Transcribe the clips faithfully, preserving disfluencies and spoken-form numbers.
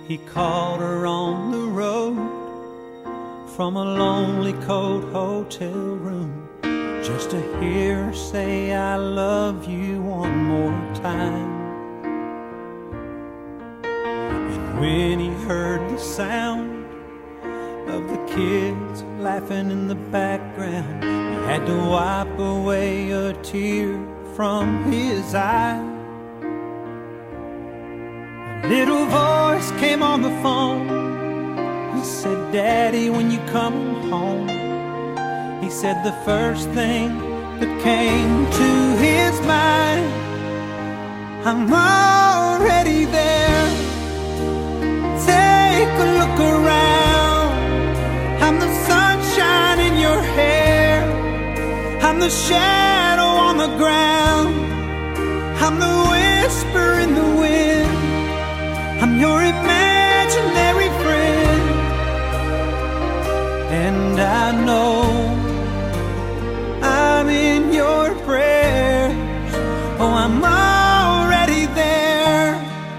He called her on the road from a lonely, cold hotel room, just to hear her say, I love you one more time. And when he heard the sound of the kids laughing in the background, he had to wipe away a tear from his eye. A little voice came on the phone. He said, Daddy, when you come home, he said the first thing that came to his mind, I'm already there. Take a look around. I'm the sunshine in your hair. I'm the shadow on the ground. I'm the whisper in the wind. I'm your imaginary friend. And I know I'm in your prayers. Oh, I'm already there.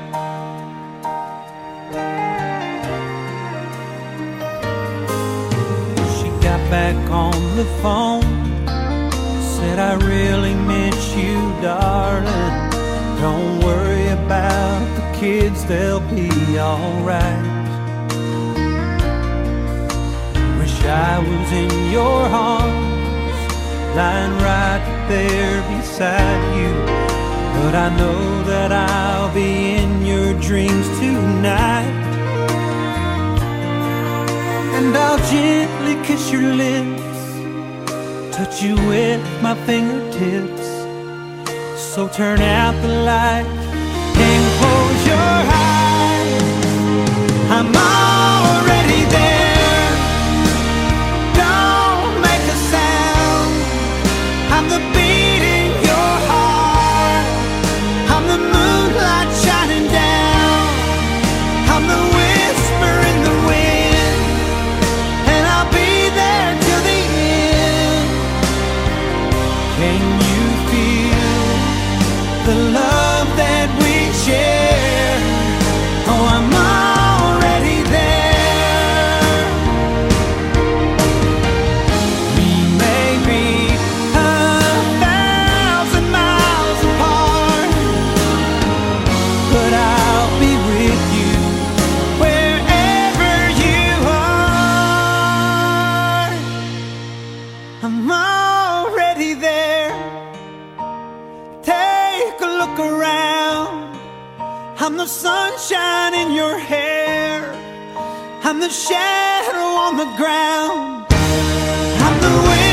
She got back on the phone, said, I really miss you, darling. Don't worry about the kids, they'll be alright. Wish I was in your arms, lying right there beside you, but I know that I'll be in your dreams tonight. And I'll gently kiss your lips, touch you with my fingertips. So turn out the light and close your eyes. I'm already there. Don't make a sound. I'm the beat in your heart. I'm the moonlight shining down. I'm the whisper in the wind. And I'll be there till the end. Can you feel the love that we share? Oh, I'm already there. We may be a thousand miles apart, but I'll be with you wherever you are. I'm already there. Take a look around. I'm the sunshine in your hair. I'm the shadow on the ground. I'm the wind